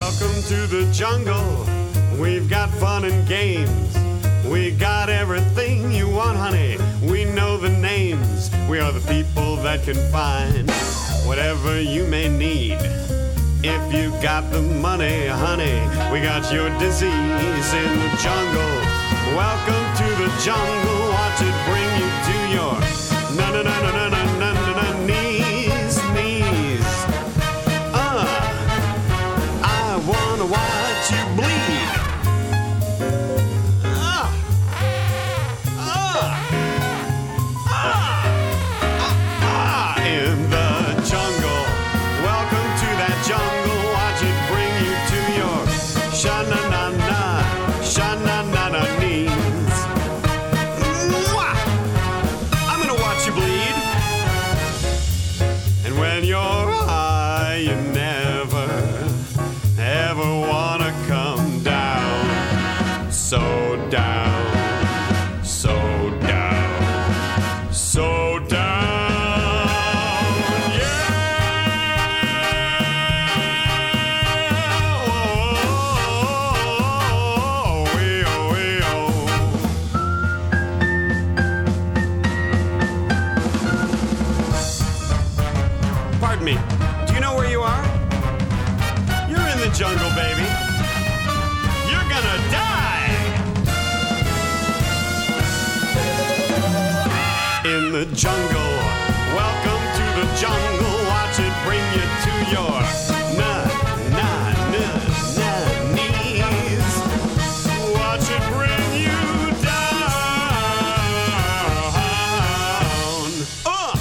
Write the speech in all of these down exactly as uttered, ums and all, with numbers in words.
Welcome to the jungle. We've got fun and games. We got everything you want, honey. We know the names. We are the people that can find whatever you may need. If you got the money, honey, we got your disease in the jungle. Welcome to the jungle. Watch it bring you to your na na na na na na na na knees, knees. Uh, I wanna watch you bleed. Ah, ah, ah, ah, ah, in the jungle. Welcome to that jungle. Watch it bring you to your sha-na-na-na, sha-na-na-na knees. Mwah! I'm gonna watch you bleed. And when you're high, you never, ever wanna come down. So down, so down, so down. Pardon me, do you know where you are? You're in the jungle, baby. You're gonna die. In the jungle, welcome to the jungle. Watch it bring you to your na na na na knees. Watch it bring you down. Uh.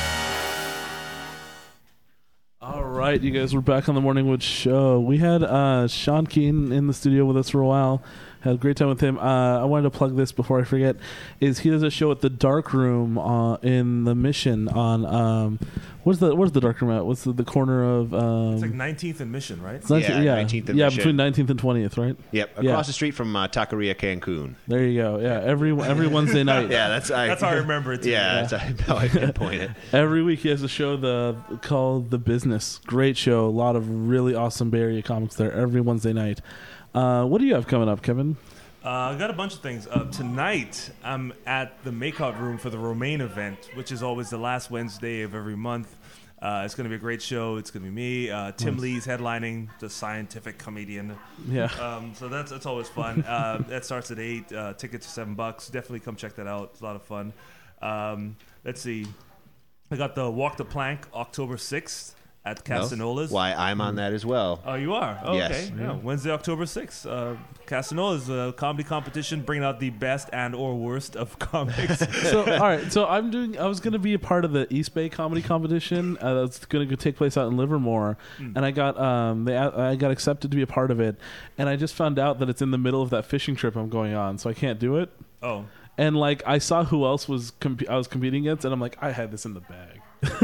All right, you guys, we're back on the Morning Wood Show. We had uh, Sean Keane in the studio with us for a while. Had a great time with him. Uh, I wanted to plug this before I forget. Is he does a show at the Dark Room uh, in the Mission on um, what's the where's the Dark Room at? What's the, the corner of? Um, It's like nineteenth and Mission, right? it's nineteenth, Yeah, yeah, nineteenth and yeah, Mission. between nineteenth and twentieth, right? Yep, across Yeah. the street from uh, Taqueria Cancun. There you go. Yeah, every every Wednesday night. Yeah, that's I, That's how I remember it, too. Yeah, that's how I pinpoint it. Every week he has a show the called The Business. Great show. A lot of really awesome Bay Area comics there every Wednesday night. Uh, what do you have coming up, Kevin? Uh, I got a bunch of things. Uh, tonight, I'm at the Makeout Room for the Romaine event, which is always the last Wednesday of every month. Uh, it's going to be a great show. It's going to be me. Uh, Tim Nice. Lee's headlining, the scientific comedian. Yeah. Um, so that's that's always fun. Uh, that starts at eight. Uh, tickets are seven bucks. Definitely come check that out. It's a lot of fun. Um, let's see. I got the Walk the Plank October sixth at Castanola's. Why I'm on that as well. Oh, you are? Oh, Yes. okay. Yeah. Wednesday, October sixth. Uh, Castanola's a comedy competition bringing out the best and or worst of comics. So all right, so I'm doing. I was going to be a part of the East Bay Comedy Competition uh, that's going to take place out in Livermore, Mm. and I got um they I got accepted to be a part of it, and I just found out that it's in the middle of that fishing trip I'm going on, so I can't do it. Oh. And like I saw who else was comp- I was competing against, and I'm like, I had this in the bag.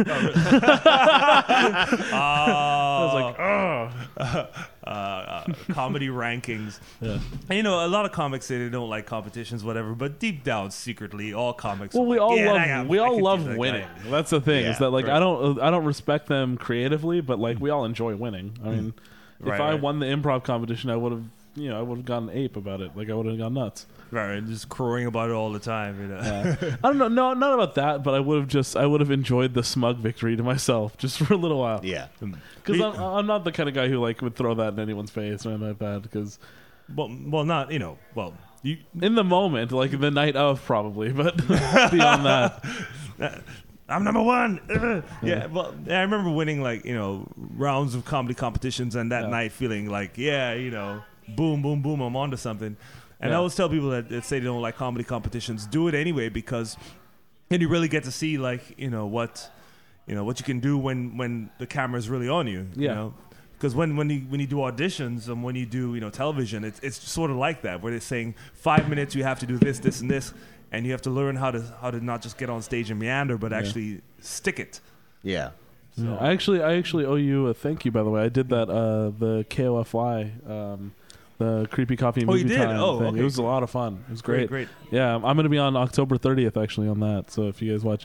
I was like, oh. Uh, uh, comedy rankings. Yeah. And you know, a lot of comics say they don't like competitions, whatever, but deep down, secretly, all comics. Well, are we like, all yeah, love I am- we I all can love do that winning. guy. That's the thing. Yeah, is that like right. I don't I don't respect them creatively, but like we all enjoy winning. I mean, if Right, I right. won the improv competition, I would have you know I would have gone ape about it. Like I would have gone nuts. Right, and just crowing about it all the time. You know? Yeah. I don't know, no, not about that, but I would have just I would have enjoyed the smug victory to myself just for a little while. Yeah. Because I'm, I'm not the kind of guy who like would throw that in anyone's face or anything like that. Because Well, well, not you know. Well, you in the moment, like the night of, probably, but beyond that. I'm number one. Ugh. Yeah, well, I remember winning like you know rounds of comedy competitions, and that Yeah. night feeling like, yeah, you know, boom, boom, boom, I'm onto something. And I Yeah. always tell people that, that say they don't like comedy competitions, do it anyway, because then you really get to see like you know what, you know what you can do when when the camera's really on you. Yeah. You know? Because when, when you when you do auditions and when you do you know television, it's it's sort of like that, where they're saying five minutes you have to do this, this, and this, and you have to learn how to how to not just get on stage and meander, but actually stick it. Yeah. Yeah, I actually, I actually owe you a thank you. By the way, I did that uh, the K O F Y, um, the Creepy Coffee Oh, you Movie did? Time Oh, thing. okay, It was cool. a lot of fun. It was great. Great, Yeah, I'm going to be on October thirtieth actually on that. So if you guys watch,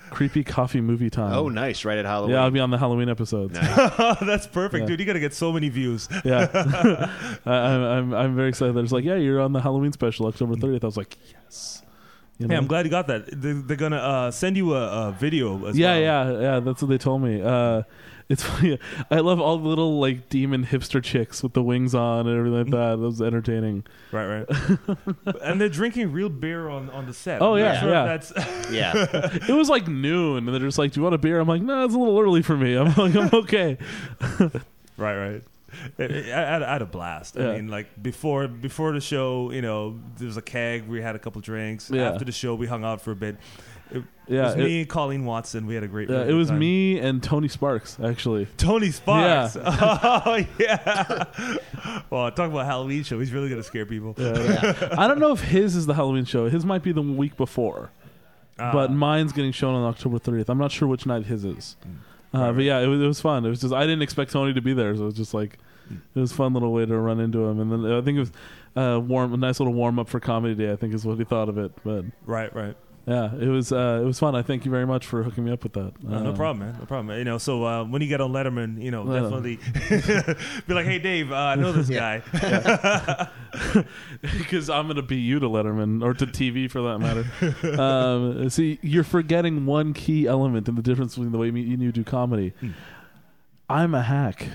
Creepy Coffee Movie Time. Oh, nice! Right at Halloween. Yeah, I'll be on the Halloween episodes. Nice. That's perfect, Yeah. dude. You gotta get so many views. Yeah, I, I'm, I'm I'm very excited. There's like, yeah, you're on the Halloween special, October thirtieth. I was like, yes. You Hey, know? I'm glad you got that. They're, they're gonna uh, send you a, a video as Yeah, well. yeah, yeah. That's what they told me. Uh, it's funny. I love all the little like demon hipster chicks with the wings on and everything like that. That was entertaining. Right, right. And they're drinking real beer on, on the set. Oh, I'm not yeah, sure yeah. if That's Yeah. It was like noon, and they're just like, "Do you want a beer?" I'm like, "No, it's a little early for me. I'm like, I'm okay." right, right. I, I, I had a blast. I Yeah. mean, like before before the show, you know, there was a keg. We had a couple drinks. Yeah. After the show, we hung out for a bit. It, Yeah, it was it- me, Colleen Watson. We had a great. Yeah, really it good was time. me and Tony Sparks actually. Tony Sparks. Oh yeah. Well, talk about Halloween show. He's really gonna scare people. Yeah. I don't know if his is the Halloween show. His might be the week before, Ah. but mine's getting shown on October thirtieth. I'm not sure which night his is. Uh, but yeah, it was, it was fun. It was just I didn't expect Tony to be there, so it was just like it was a fun little way to run into him. And then I think it was uh, warm, a nice little warm up for Comedy Day. I think is what he thought of it. But right, right. yeah, it was uh, it was fun. I thank you very much for hooking me up with that. No, no Uh, problem, man. No problem. You know, so uh, when you get on Letterman, you know, Yeah. definitely be like, "Hey, Dave, uh, I know this Yeah. guy." because I'm gonna beat you to Letterman or to T V for that matter. um, see, you're forgetting one key element in the difference between the way me and you do comedy. Hmm. I'm a hack.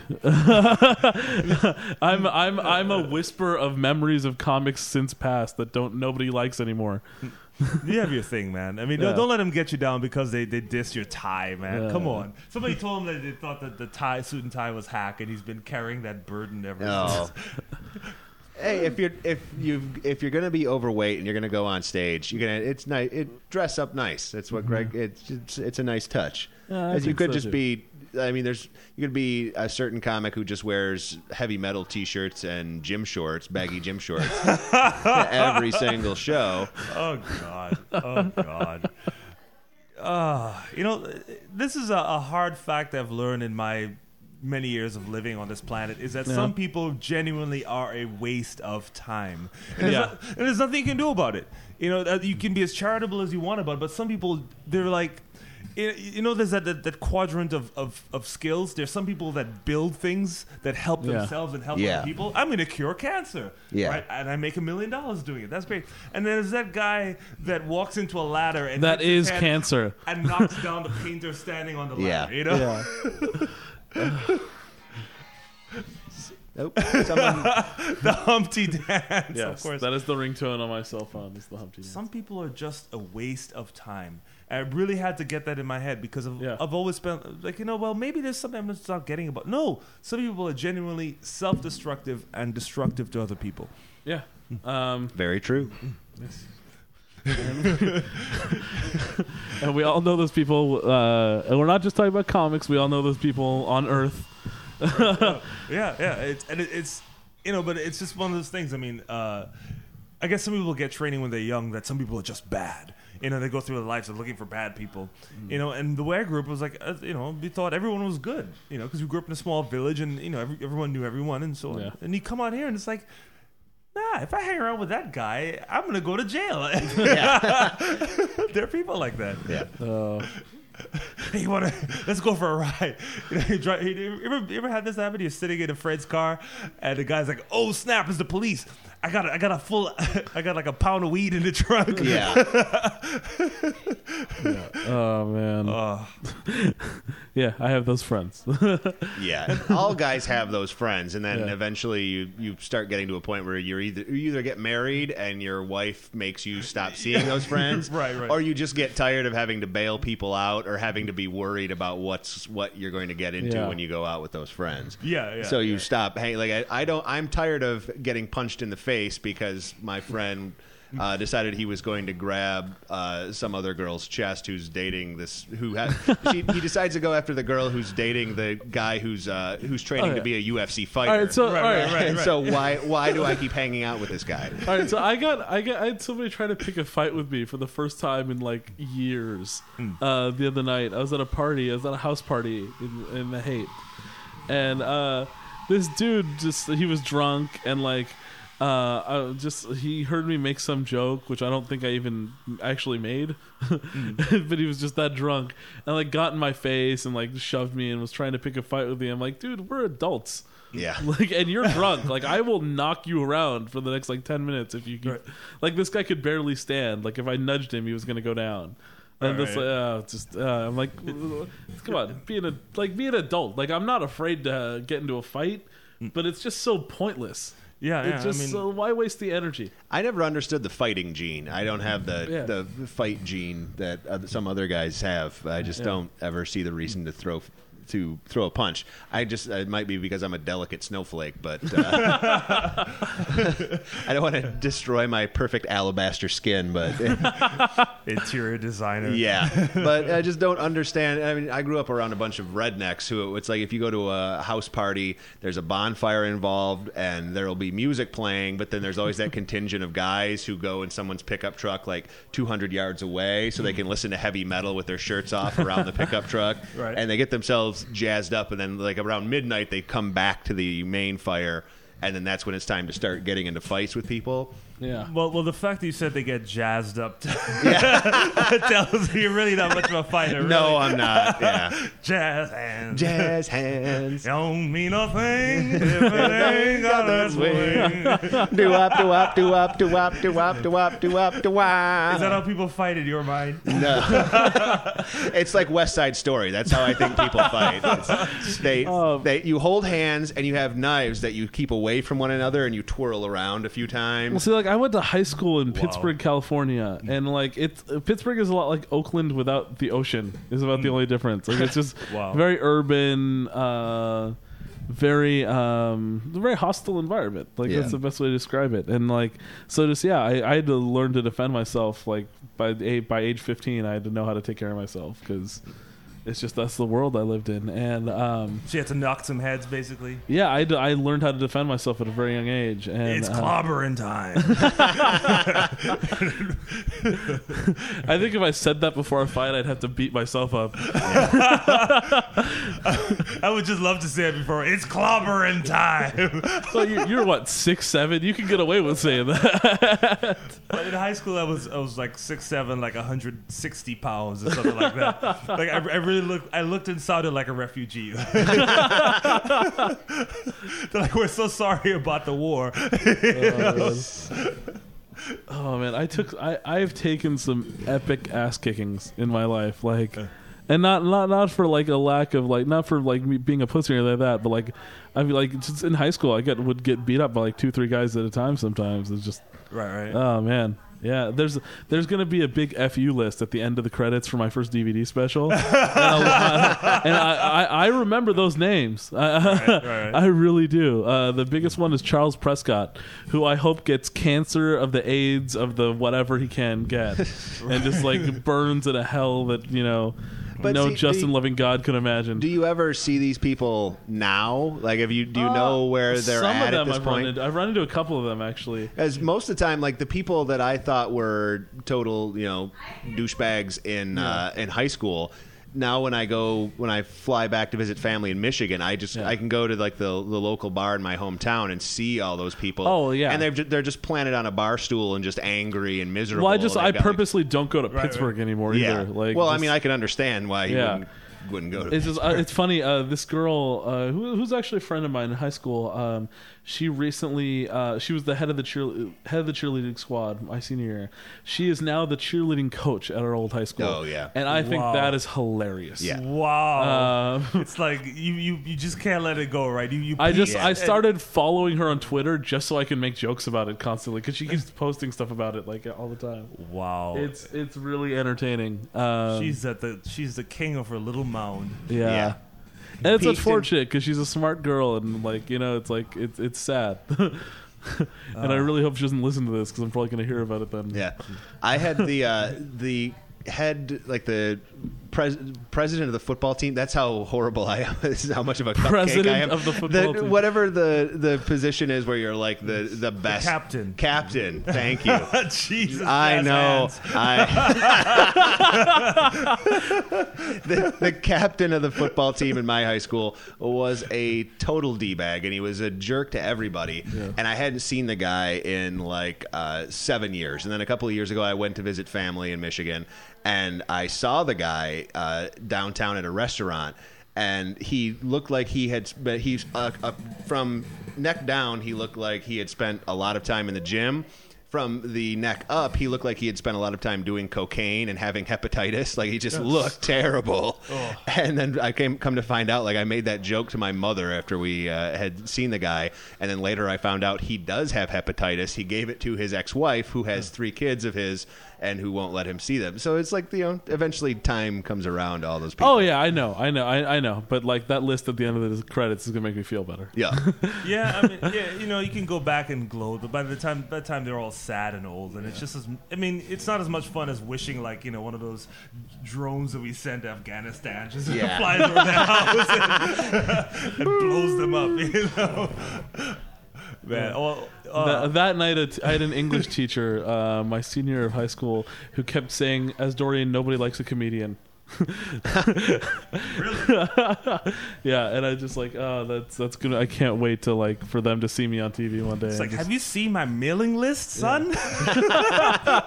I'm I'm I'm a whisper of memories of comics since past that don't nobody likes anymore. You have your thing, man. I mean, Yeah. don't, don't let them get you down because they, they diss your tie, man. Yeah. Come on. Somebody told him that they thought that the tie, suit and tie was hack, and he's been carrying that burden ever No. since. Hey, if you're if you if you're gonna be overweight and you're gonna go on stage, you're gonna it's nice. It dress up nice. That's what Greg. It's it's, it's a nice touch. Yeah, I As you think could so, just too. be. I mean, there's you could be a certain comic who just wears heavy metal T-shirts and gym shorts, baggy gym shorts, to every single show. Oh, God. Oh, God. Uh, you know, this is a, a hard fact I've learned in my many years of living on this planet is that Yeah. some people genuinely are a waste of time. And there's, Yeah. not- and there's nothing you can do about it. You know, that you can be as charitable as you want about it, but some people, they're like, you you know, there's that, that, that quadrant of, of, of skills. There's some people that build things that help Yeah. themselves and help Yeah. other people. I'm going to cure cancer. Yeah. Right? And I make a million dollars doing it. That's great. And then there's that guy that walks into a ladder and That hits his is head cancer. and knocks down the painter standing on the Yeah. ladder. You know? Yeah. Nope. Someone, The Humpty Dance, of Yes, course. that is the ringtone on my cell phone. Is the Humpty Dance. Some people are just a waste of time. I really had to get that in my head because of, Yeah. I've always spent like, you know, well, maybe there's something I'm just not getting about. No, some people are genuinely self-destructive and destructive to other people. Yeah. Um, very true. and we all know those people. Uh, and we're not just talking about comics. We all know those people on Earth. Yeah, yeah. It's and it, it's you know, but it's just one of those things. I mean, uh, I guess some people get training when they're young that some people are just bad. You know, they go through their lives of looking for bad people. You know, and the way I grew up was like, uh, you know, we thought everyone was good. You know, because we grew up in a small village, and you know, every, everyone knew everyone, and so on. Yeah. And you come out here, and it's like, nah, if I hang around with that guy, I'm gonna go to jail. There are people like that. Yeah. Uh, Hey, you wanna? Let's go for a ride. You know, you, drive, you, ever, you ever had this happen? You're sitting in a friend's car, and the guy's like, "Oh snap! It's the police! I got, a, I got a full, I got like a pound of weed in the trunk." Yeah. oh man. Uh, Yeah, I have those friends. Yeah, all guys have those friends, and then Yeah. eventually you, you start getting to a point where you're either you either get married and your wife makes you stop seeing those friends, Right, right. or you just get tired of having to bail people out or having to be worried about what's what you're going to get into Yeah. when you go out with those friends. Yeah, yeah, So you yeah. stop. Hey, like I, I don't. I'm tired of getting punched in the face because my friend. Uh, decided he was going to grab uh, some other girl's chest who's dating this who ha- she, he decides to go after the girl who's dating the guy who's uh, who's training Oh, yeah. to be a U F C fighter. all right, so Right, all right, right, right. and so why why do I keep hanging out with this guy? all right. So I got I got I had somebody try to pick a fight with me for the first time in like years. Uh, the other night, I was at a party. I was at a house party in, in the Haight, and uh, this dude just he was drunk and like. uh, I just he heard me make some joke, which I don't think I even actually made, mm. but he was just that drunk and like got in my face and like shoved me and was trying to pick a fight with me. I'm like, dude, we're adults. Yeah. Like, and you're drunk. Like, I will knock you around for the next like ten minutes if you keep. Right. Like, this guy could barely stand. Like, if I nudged him, he was gonna go down. And right. this, uh, just, uh, I'm like, come on, be an like be an adult. Like, I'm not afraid to uh, get into a fight, but it's just so pointless. Yeah, it's yeah, just I mean, so why waste the energy? I never understood the fighting gene. I don't have the yeah. the fight gene that uh, some other guys have. I just yeah. don't ever see the reason to throw to throw a punch. I just it might be because I'm a delicate snowflake, but uh, I don't want to destroy my perfect alabaster skin. But interior designer, yeah. But I just don't understand. I mean, I grew up around a bunch of rednecks who it's like if you go to a house party, there's a bonfire involved, and there will be music playing. But then there's always that contingent of guys who go in someone's pickup truck like two hundred yards away, so they can listen to heavy metal with their shirts off around the pickup truck, right. and they get themselves jazzed up, and then like around midnight they come back to the main fire, and then that's when it's time to start getting into fights with people. Yeah. Well, well, the fact that you said they get jazzed up yeah. tells me you're really not much of a fighter. Really. No, I'm not. Yeah. Jazz hands. Jazz hands. Don't mean a thing if it ain't got a swing. Do up, do up, do up, do up, do up, do up, do up, do up. Is that how people fight in your mind? No. It's like West Side Story. That's how I think people fight. It's, they, um, they, you hold hands and you have knives that you keep away from one another and you twirl around a few times. Well, see, like I went to high school in Pittsburgh, wow. California, and like it's Pittsburgh is a lot like Oakland without the ocean. Is about the only difference. Like it's just wow. very urban, uh, very um, very hostile environment. Like yeah. that's the best way to describe it. And like so, just yeah, I, I had to learn to defend myself. Like by by age fifteen, I had to know how to take care of myself because. It's just that's the world I lived in, and um, so you had to knock some heads, basically. Yeah, I, d- I learned how to defend myself at a very young age. And, it's uh, clobbering time. I think if I said that before a fight, I'd have to beat myself up. I would just love to say it before. It's clobbering time. Well, you're, you're what six seven? You can get away with saying that. But in high school, I was I was like six seven, like one hundred sixty pounds or something like that. Like I, I really looked. I looked and sounded like a refugee. They're like, we're so sorry about the war. Oh, oh man, I took. I I've taken some epic ass kickings in my life, like, and not not not for like a lack of like not for like me being a pussy or anything like that, but like I mean like just in high school, I get would get beat up by like two three guys at a time. Sometimes it's just right right. Oh man. Yeah, there's there's gonna be a big F U list at the end of the credits for my first D V D special, and, I, and I, I, I remember those names. Right, right. I really do. Uh, the biggest one is Charles Prescott, who I hope gets cancer of the AIDS of the whatever he can get, and just like burns in a hell that you know. But no see, Justin you, loving God could imagine. Do you ever see these people now? Like, have you do you uh, know where they're at at this I've point? Run into, I've run into a couple of them actually. As most of the time, like the people that I thought were total, you know, douchebags in yeah. uh, in high school. Now when I go when I fly back to visit family in Michigan, I just yeah. I can go to like the the local bar in my hometown and see all those people. Oh yeah, and they're they're just planted on a bar stool and just angry and miserable. Well, I just I purposely like, don't go to right, Pittsburgh right. anymore yeah. either. Like, well, just, I mean, I can understand why you yeah. wouldn't wouldn't go to. It's just, uh, it's funny. Uh, this girl, uh, who, who's actually a friend of mine in high school, um, she recently uh, she was the head of the cheer head of the cheerleading squad my senior year. She is now the cheerleading coach at our old high school. Oh yeah, and I wow. think that is hilarious. Yeah, wow. Um, it's like you, you you just can't let it go, right? You, you I just yeah. I started following her on Twitter just so I can make jokes about it constantly because she keeps posting stuff about it like all the time. Wow, it's it's really entertaining. Um, she's at the she's the king of her little mound. Yeah. yeah. And it's Peaked unfortunate because she's a smart girl and like you know it's like it's it's sad, and uh, I really hope she doesn't listen to this because I'm probably going to hear about it then. Yeah, I had the uh, the head like the pres- president of the football team. That's how horrible I am. This is how much of a cupcake President I am. of the football team. Whatever the, the position is where you're like the, the best. The captain. Captain. Thank you. Jesus. I know. Hands. I the, the captain of the football team in my high school was a total D-bag, and he was a jerk to everybody. Yeah. And I hadn't seen the guy in like uh, seven years. And then a couple of years ago, I went to visit family in Michigan, and I saw the guy uh, downtown at a restaurant. And he looked like he had, but he's uh, uh, from neck down, he looked like he had spent a lot of time in the gym. From the neck up, he looked like he had spent a lot of time doing cocaine and having hepatitis. Like, he just yes. looked terrible. Oh. And then I came come to find out, like, I made that joke to my mother after we uh, had seen the guy. And then later I found out he does have hepatitis. He gave it to his ex-wife, who has three kids of his, and who won't let him see them. So it's like, you know, eventually time comes around to all those people. Oh, yeah, I know. I know. I, I know. But, like, that list at the end of the credits is going to make me feel better. Yeah. yeah, I mean, yeah, you know, you can go back and gloat, but by the time by the time they're all sad and old, and yeah. it's just as, I mean, it's not as much fun as wishing, like, you know, one of those drones that we send to Afghanistan just yeah. flies over their house and, and blows them up, you know? Man, well, uh, that, that night a t- I had an English teacher, uh, my senior year of high school, who kept saying, as Dorian, nobody likes a comedian. Really? Yeah, and I just like, oh, that's that's good. I can't wait to like for them to see me on T V one day. It's like, just, have you seen my mailing list, son? Yeah.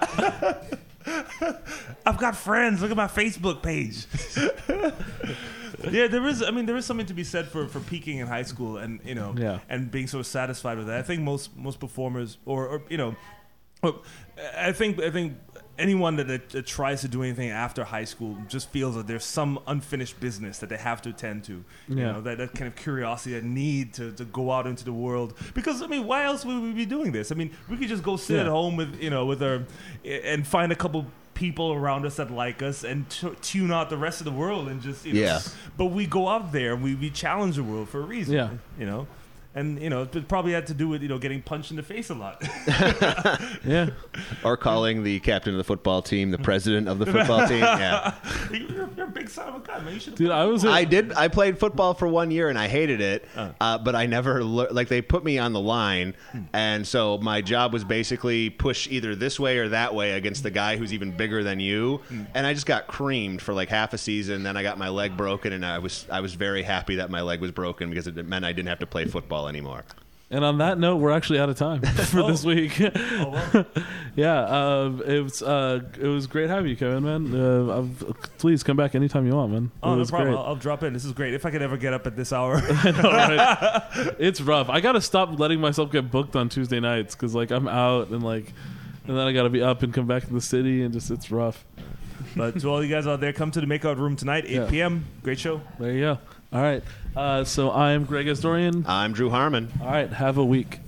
I've got friends. Look at my Facebook page. Yeah, there is. I mean, there is something to be said for, for peaking in high school, and you know, yeah. and being so satisfied with that. I think most most performers, or, or you know, I think I think anyone that, that, that tries to do anything after high school just feels that there's some unfinished business that they have to attend to. You yeah. know, that, that kind of curiosity, that need to, to go out into the world. Because I mean, why else would we be doing this? I mean, we could just go sit yeah. at home with you know with our and find a couple people around us that like us and t- tune out the rest of the world and just you know. Yeah. But we go out there and we, we challenge the world for a reason. Yeah. You know. And, you know, it probably had to do with, you know, getting punched in the face a lot. Yeah. Or calling the captain of the football team the president of the football team. Yeah. You're, you're a big son of a gun, man. You should Dude, I was... I did. I played football for one year, and I hated it. Uh. Uh, but I never... Le- like, they put me on the line, hmm. and so my job was basically push either this way or that way against the guy who's even bigger than you. Hmm. And I just got creamed for, like, half a season. Then I got my leg broken, and I was I was very happy that my leg was broken because it meant I didn't have to play football anymore. And on that note, we're actually out of time for oh. this week. Oh, well. Yeah, uh, it was uh, it was great having you, Kevin, man. Uh, I've, please come back anytime you want, man. Oh, it no was problem. Great. I'll, I'll drop in. This is great. If I could ever get up at this hour. I know, right? It's rough. I got to stop letting myself get booked on Tuesday nights because, like, I'm out and, like, and then I got to be up and come back to the city and just, it's rough. But to all you guys out there, come to the Makeout Room tonight, eight yeah. p.m. Great show. There you go. All right. Uh, so I'm Greg Asdorian. I'm Drew Harmon. All right. Have a week.